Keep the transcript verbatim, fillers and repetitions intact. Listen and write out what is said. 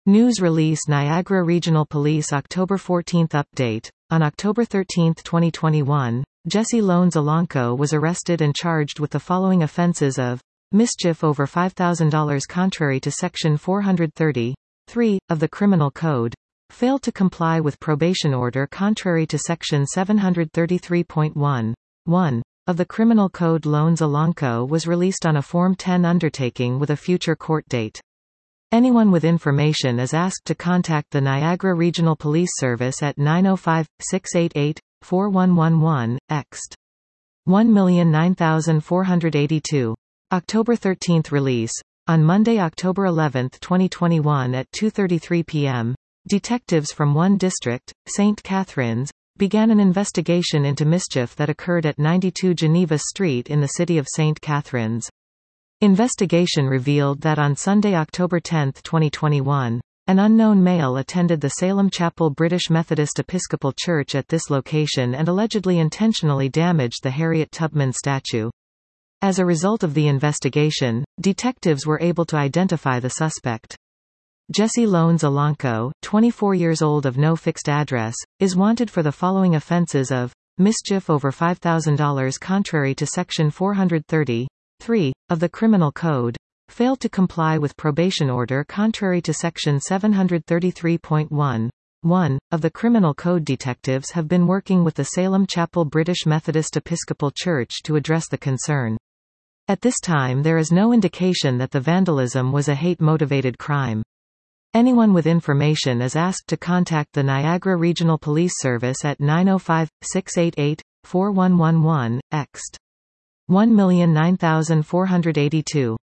News release Niagara Regional Police October fourteenth update. On October thirteenth twenty twenty-one, Jesse Loans Alonco was arrested and charged with the following offenses of mischief over five thousand dollars contrary to Section four hundred thirty point three of the Criminal Code, failed to comply with probation order contrary to Section seven hundred thirty-three point one one of the Criminal Code. Loans Alonco was released on a Form ten undertaking with a future court date. Anyone with information is asked to contact the Niagara Regional Police Service at nine oh five, six eight eight, four one one one, ext. one nine four eight two. October thirteenth release. On Monday, October eleventh twenty twenty-one at two thirty-three p m, detectives from one district, Saint Catharines, began an investigation into mischief that occurred at ninety-two Geneva Street in the city of Saint Catharines. Investigation revealed that on Sunday, October tenth twenty twenty-one, an unknown male attended the Salem Chapel British Methodist Episcopal Church at this location and allegedly intentionally damaged the Harriet Tubman statue. As a result of the investigation, detectives were able to identify the suspect. Jesse Loans Alonco, twenty-four years old of no fixed address, is wanted for the following offenses of mischief over five thousand dollars contrary to Section four hundred thirty point three of the Criminal Code, failed to comply with probation order contrary to Section seven hundred thirty-three point one one of the Criminal Code. Detectives have been working with the Salem Chapel British Methodist Episcopal Church to address the concern. At this time, there is no indication that the vandalism was a hate-motivated crime. Anyone with information is asked to contact the Niagara Regional Police Service at nine oh five, six eight eight, four one one one, ext. one nine four eight two.